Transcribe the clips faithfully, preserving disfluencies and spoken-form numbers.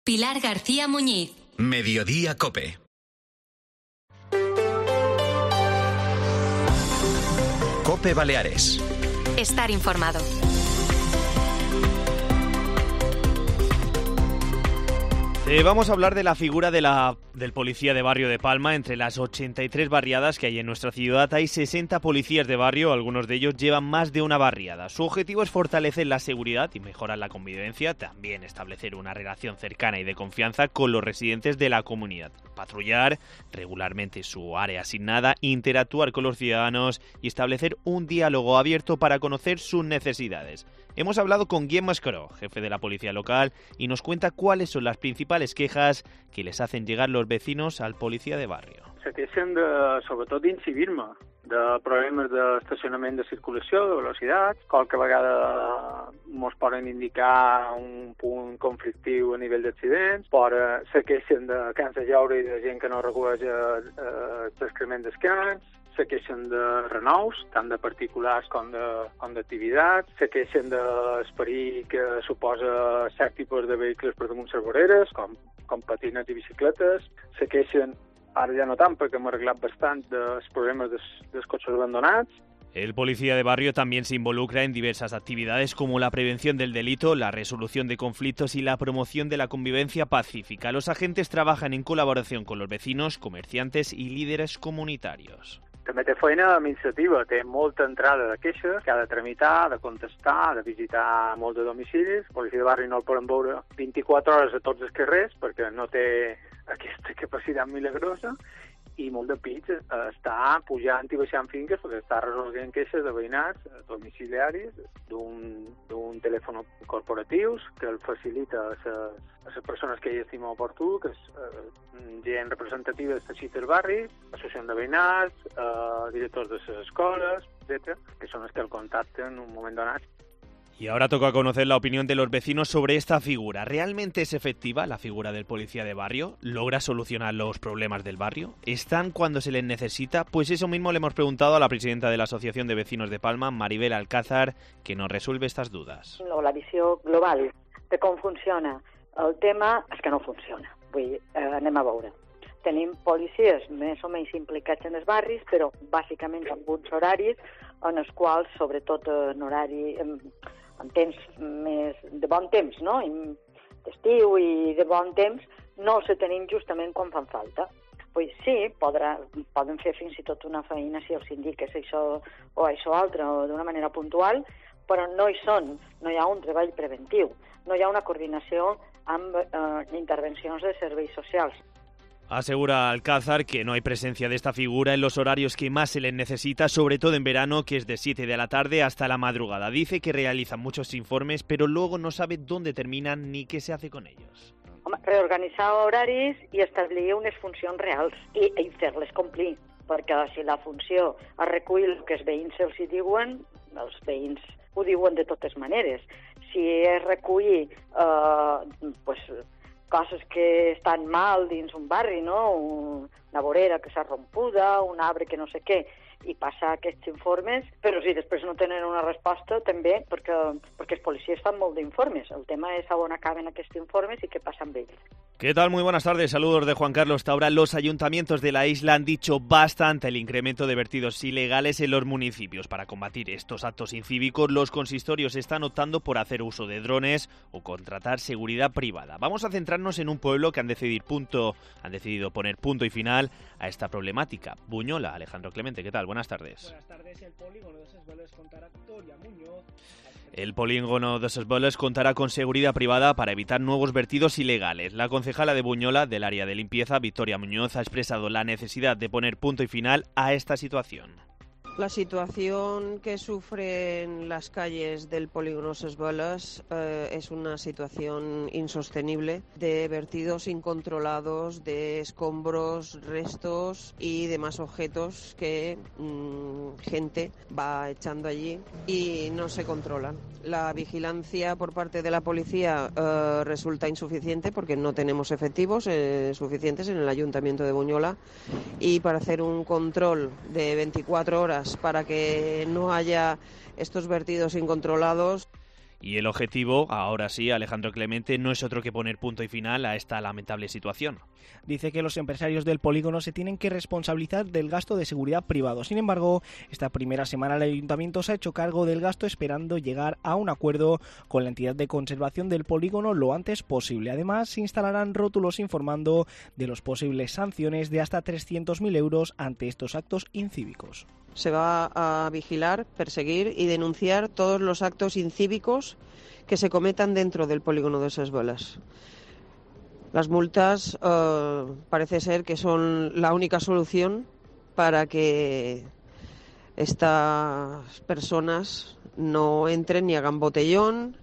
Pilar García Muñiz. Mediodía COPE. COPE Baleares. Estar informado. Eh, vamos a hablar de la figura de la, del policía de barrio de Palma. Entre las ochenta y tres barriadas que hay en nuestra ciudad hay sesenta policías de barrio, algunos de ellos llevan más de una barriada. Su objetivo es fortalecer la seguridad y mejorar la convivencia, también establecer una relación cercana y de confianza con los residentes de la comunidad, patrullar regularmente su área asignada, interactuar con los ciudadanos y establecer un diálogo abierto para conocer sus necesidades. Hemos hablado con Guillem Mascaró, jefe de la policía local, y nos cuenta cuáles son las principals quejas que les hacen llegar los vecinos al policía de barrio. Se queixen de, sobretot d'incivisme, de problemes d'estacionament de circulació, de velocitat, qualque vegada ens poden indicar un punt conflictiu a nivell d'accidents, però se queixen de cans de llaure i de gent que no recull eh, l'excrement dels cans, se queixen de renous, tant de particulars com de com d'activitats, se queixen de l'esperit que suposa cert tipus de vehicles per damunt les voreres, com, com patinets i bicicletes, se queixen, ara ja no tant perquè hem arreglat bastant, dels problemes dels, dels cotxes abandonats. El policía de barrio también se involucra en diversas actividades como la prevención del delito, la resolución de conflictos y la promoción de la convivencia pacífica. Los agentes trabajan en colaboración con los vecinos, comerciantes y líderes comunitarios. També té feina administrativa, té molta entrada de queixes que ha de tramitar, de contestar, de visitar molt de domicilis. El policia de barri no el poden veure vint-i-quatre hores a tots els carrers perquè no té aquesta capacitat milagrosa i molt de pits està pujant i baixant finques perquè està resolent queixes de veïnats domiciliaris d'un, d'un telèfon corporatius que el facilita a les, a les persones que hi estima oportú, que és eh, gent representativa del teixit del barri, associacions de veïnats, eh, directors de les escoles, etcètera, que són els que el contacten en un moment donat. Y ahora toca conocer la opinión de los vecinos sobre esta figura. ¿Realmente es efectiva la figura del policía de barrio? ¿Logra solucionar los problemas del barrio? ¿Están cuando se les necesita? Pues eso mismo le hemos preguntado a la presidenta de la Asociación de Vecinos de Palma, Maribel Alcázar, que nos resuelve estas dudas. La visió global de com funciona el tema és que no funciona. Vull dir, eh, anem a veure. Tenim policies més o menys implicats en els barris, però bàsicament amb uns horaris en els quals, sobretot en horari, en, en temps més de bon temps, no? D'estiu i de bon temps, no se tenim justament quan fan falta. Pues sí, podrà, poden fer fins i tot una feina si els indiques això o això altre o d'una manera puntual, però no hi són, no hi ha un treball preventiu, no hi ha una coordinació amb eh, intervencions de serveis socials. Asegura Alcázar que no hay presencia de esta figura en los horarios que más se les necesita, sobre todo en verano, que es de siete de la tarde hasta la madrugada. Dice que realizan muchos informes, pero luego no sabe dónde terminan ni qué se hace con ellos. Home, reorganitzar horaris i establir unes funcions reals i, i fer-les complir, perquè si la funció es recull el que els veïns els hi diuen, els veïns ho diuen de totes maneres. Si es recull eh, pues, coses que estan mal dins un barri, no? Una vorera que s'ha rompuda, un arbre que no sé què, i passar aquests informes, però si després no tenen una resposta també, perquè, perquè els policies fan molt d'informes. El tema és on acaben aquests informes i què passa amb ells. ¿Qué tal? Muy buenas tardes. Saludos de Juan Carlos Taura. Los ayuntamientos de la isla han dicho basta ante el incremento de vertidos ilegales en los municipios. Para combatir estos actos incívicos, los consistorios están optando por hacer uso de drones o contratar seguridad privada. Vamos a centrarnos en un pueblo que han decidido, punto, han decidido poner punto y final a esta problemática. Buñola. Alejandro Clemente, ¿qué tal? Buenas tardes. Buenas tardes. El polígono de Ses Boles contará Victoria Muñoz. El polígono de Ses Boles contará con seguridad privada para evitar nuevos vertidos ilegales. La concejala de Buñola, del área de limpieza, Victoria Muñoz, ha expresado la necesidad de poner punto y final a esta situación. La situación que sufren las calles del polígono Ses Boles eh, es una situación insostenible de vertidos incontrolados, de escombros, restos y demás objetos que mmm, gente va echando allí y no se controlan. La vigilancia por parte de la policía eh, resulta insuficiente porque no tenemos efectivos eh, suficientes en el Ayuntamiento de Buñola y para hacer un control de veinticuatro horas para que no haya estos vertidos incontrolados. Y el objetivo, ahora sí, Alejandro Clemente, no es otro que poner punto y final a esta lamentable situación. Dice que los empresarios del polígono se tienen que responsabilizar del gasto de seguridad privado. Sin embargo, esta primera semana el ayuntamiento se ha hecho cargo del gasto esperando llegar a un acuerdo con la entidad de conservación del polígono lo antes posible. Además, se instalarán rótulos informando de las posibles sanciones de hasta trescientos mil euros ante estos actos incívicos. Se va a vigilar, perseguir y denunciar todos los actos incívicos que se cometan dentro del polígono de Ses Boles. Las multas eh, parece ser que son la única solución para que estas personas no entren ni hagan botellón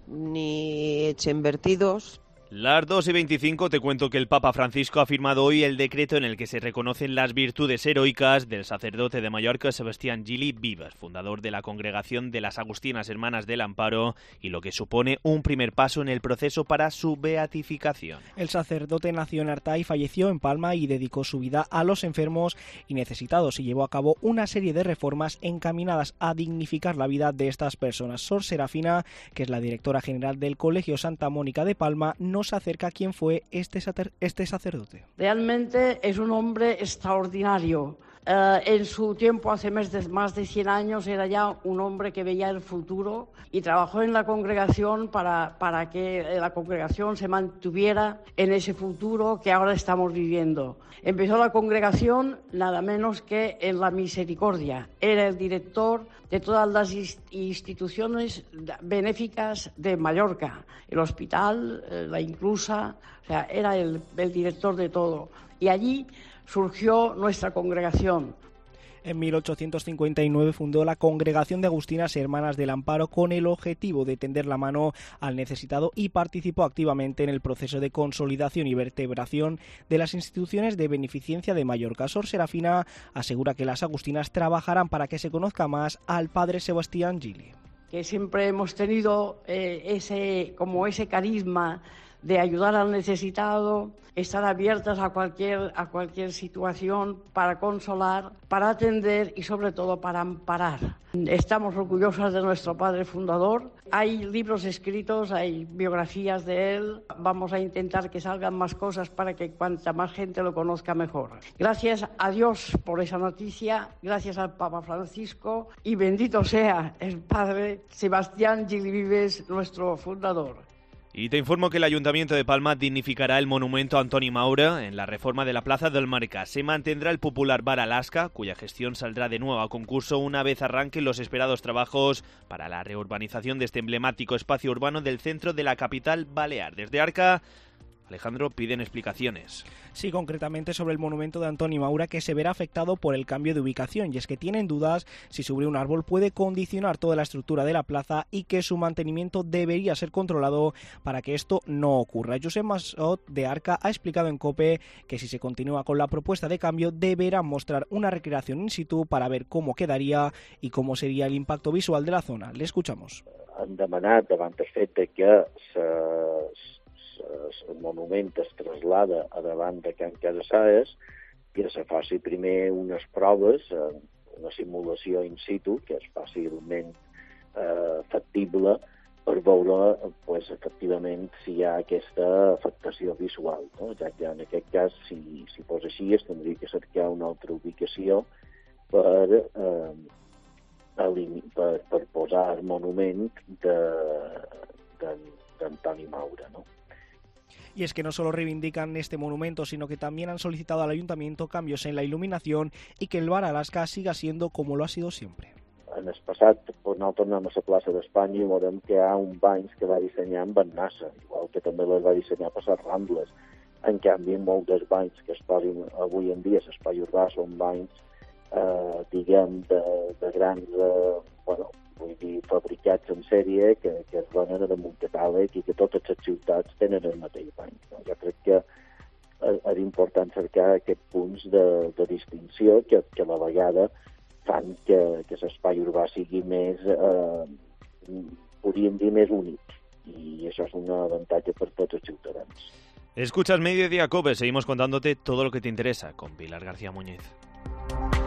ni echen vertidos. Las dos y veinticinco te cuento que el Papa Francisco ha firmado hoy el decreto en el que se reconocen las virtudes heroicas del sacerdote de Mallorca Sebastián Gili Vives, fundador de la Congregación de las Agustinas Hermanas del Amparo, y lo que supone un primer paso en el proceso para su beatificación. El sacerdote nació en Artà, falleció en Palma y dedicó su vida a los enfermos y necesitados y llevó a cabo una serie de reformas encaminadas a dignificar la vida de estas personas. Sor Serafina, que es la directora general del Colegio Santa Mónica de Palma, no se acerca a quién fue este, este sacerdote. Realmente es un hombre extraordinario. Uh, en su tiempo, hace más de, más de cien años, era ya un hombre que veía el futuro y trabajó en la congregación para, para que la congregación se mantuviera en ese futuro que ahora estamos viviendo. Empezó la congregación nada menos que en la Misericordia. Era el director de todas las instituciones benéficas de Mallorca, el hospital, la Inclusa, o sea, era el, el director de todo. Y allí surgió nuestra congregación. En mil ochocientos cincuenta y nueve fundó la Congregación de Agustinas Hermanas del Amparo con el objetivo de tender la mano al necesitado y participó activamente en el proceso de consolidación y vertebración de las instituciones de beneficencia de Mallorca. Sor Serafina asegura que las agustinas trabajarán para que se conozca más al padre Sebastián Gili. Que siempre hemos tenido eh, ese, como ese carisma de ayudar al necesitado, estar abiertas a cualquier, a cualquier situación para consolar, para atender y sobre todo para amparar. Estamos orgullosas de nuestro padre fundador. Hay libros escritos, hay biografías de él. Vamos a intentar que salgan más cosas para que cuanta más gente lo conozca mejor. Gracias a Dios por esa noticia, gracias al Papa Francisco y bendito sea el padre Sebastián Gili Vives, nuestro fundador. Y te informo que el Ayuntamiento de Palma dignificará el monumento a Antoni Maura en la reforma de la Plaza del Marca. Se mantendrá el popular Bar Alaska, cuya gestión saldrá de nuevo a concurso una vez arranquen los esperados trabajos para la reurbanización de este emblemático espacio urbano del centro de la capital balear. Desde Arca, Alejandro, piden explicaciones. Sí, concretamente sobre el monumento de Antoni Maura, que se verá afectado por el cambio de ubicación, y es que tienen dudas si subir un árbol puede condicionar toda la estructura de la plaza y que su mantenimiento debería ser controlado para que esto no ocurra. Josep Massot de Arca ha explicado en COPE que si se continúa con la propuesta de cambio deberán mostrar una recreación in situ para ver cómo quedaría y cómo sería el impacto visual de la zona. Le escuchamos. Han demanat davant el fet de que se el monument es traslada a davant de Can Casasaes i se faci primer unes proves, una simulació in situ, que és fàcilment eh, factible, per veure pues, efectivament si hi ha aquesta afectació visual, no? Ja que en aquest cas, si, si fos així, es tindria que cercar una altra ubicació per, eh, per, per posar el monument d'Antoni Maura, no? Y es que no solo reivindican este monumento, sino que también han solicitado al ayuntamiento cambios en la iluminación y que el Bar Alaska siga siendo como lo ha sido siempre. En el passat, pues, no tornem a la plaça d'Espanya i veurem que hi ha un banys que va dissenyar amb Annassa, igual que també les va dissenyar per les Rambles. En canvi, molts dels banys que es posin avui en dia a l'espai urbà són banys, eh, diguem, de, de grans, eh, bueno, vull dir, fabricats en sèrie que, que es venen en un catàleg i que totes les ciutats tenen el mateix bany. No? Jo crec que és important cercar aquests punts de, de distinció que, que a la vegada fan que, que l'espai urbà sigui més, eh, podríem dir, més únic. I això és un avantatge per tots els ciutadans. Escuchas Mediodía Cope, seguimos contándote todo lo que te interesa con Pilar García Muñiz.